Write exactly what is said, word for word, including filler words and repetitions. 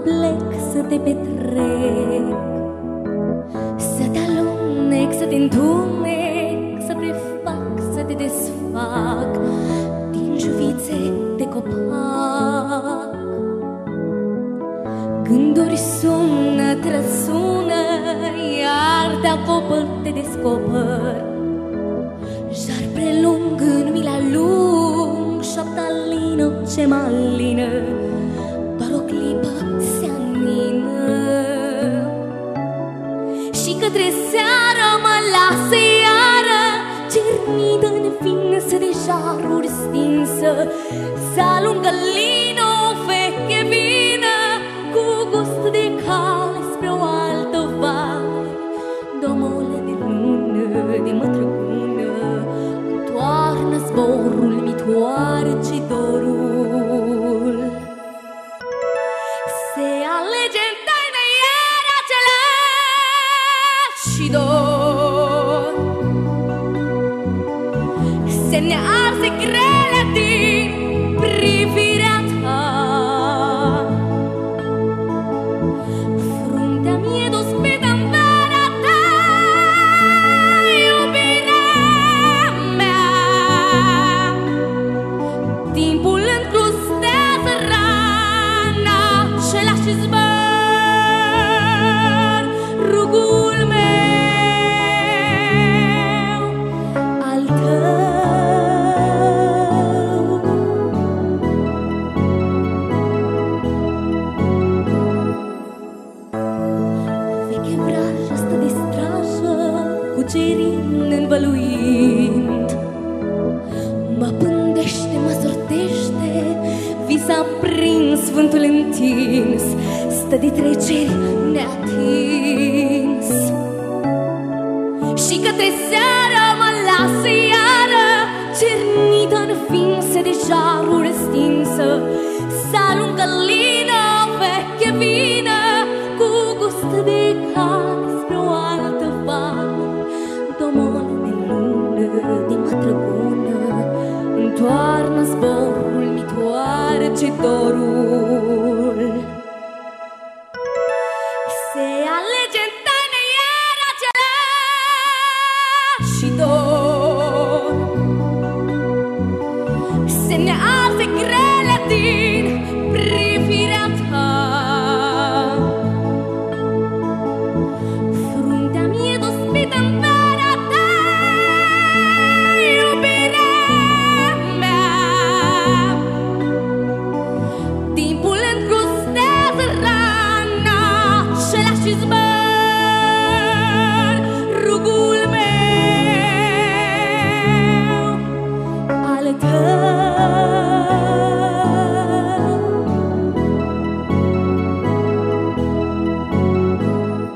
plec să te petrec, să te alunec, să te întunec, să prefac, să te desfac din juvițe de copac. Gânduri sună, trăsună, iar te acopăr, te descoper. Jar prelung în mila lung, șapta lină ce mă alină, doar o clipă se anină. Și către seară mă lasă iară, cernită în finsă de jaruri stinsă, să alungă lină o veche vină, cu gust de cale spre o altă vale. Domole de lună, de mătrăgună, toarnă zborul, mi toarce dorul. Se alege în taină iar același dor, se ne arse grele din privirea ta. Fruntea mie dospită în vera ta, iubirea mea. Timpul încrustează rana și lași zbăr rugul meu al tău. Veche vrajă stă de strajă, cucerind învăluind, mă pândește, mă sortește, vis aprins, vântul întins, stă de treceri neatins. Și către seară mă lasă iară, cernită în finsă de jaruri stinsă, să alungă lină veche vină, cu gust de cale spre o altă vale. Domol de lună, de mătrăgună, întoarnă zborul, mi toarce dorul. Se alege în taină iar același dor, se ne arse grele din privirea ta. Fruntea mie dospită în vera ta, iubirea mea. Timpul încrustează rana și lași zbăr rugul meu al tău.